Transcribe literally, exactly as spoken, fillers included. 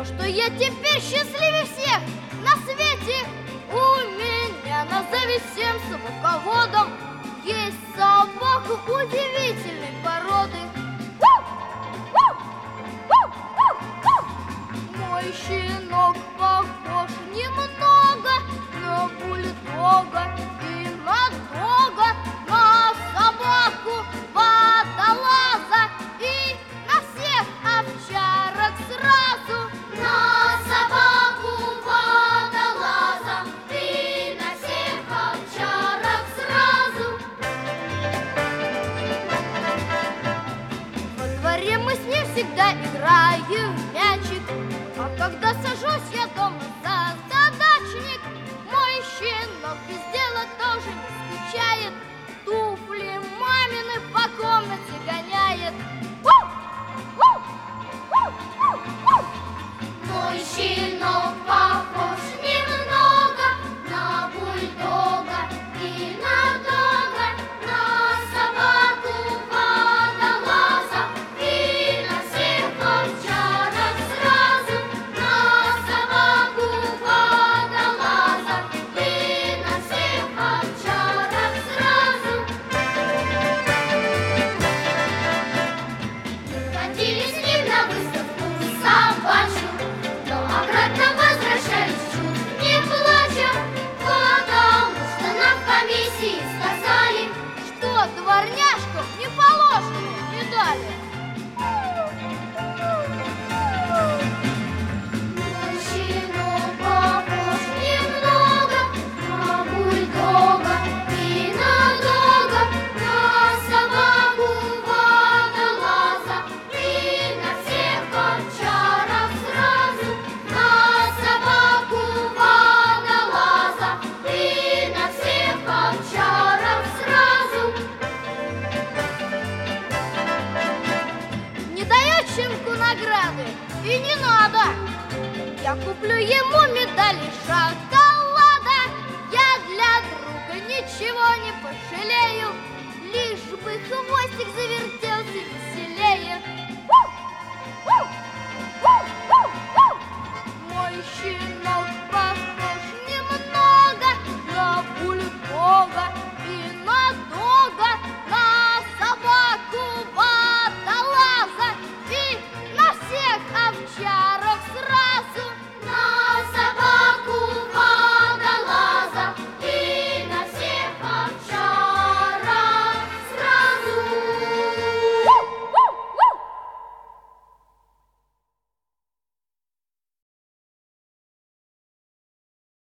что я теперь счастливее всех на свете. У меня назови всем собаководом есть собака удивительной породы. Мой щенок похож немного на бульдога и на дога, на собаку водолаза и на всех овчарок сразу. На собаку водолаза и на всех овчарок сразу. Во дворе мы с ним всегда играем в мячик, а когда сажусь я дома за задачник, мой щенок без дела тоже не скучает, туфли мамины по комнате гоняет. Мой щенок похож немного на бульдога и на дога, на собаку водолаза и на всех овчарок сразу. На собаку водолаза и на всех овчарок сразу. Ходили с ним на выставку собачью, но обратно возвращались чуть не плача, потому что нам в комиссии сказали, Что дворняжкам не положено, не дали. мой щенок похож немного на бульдога и на дога, на собаку водолаза и на всех овчарок сразу. На собаку водолаза и на всех овчарок сразу. Не даю щенку награды, и не надо. Я куплю ему медали шоколада. Я для друга ничего не пожалею, лишь бы хвостик завертелся веселее.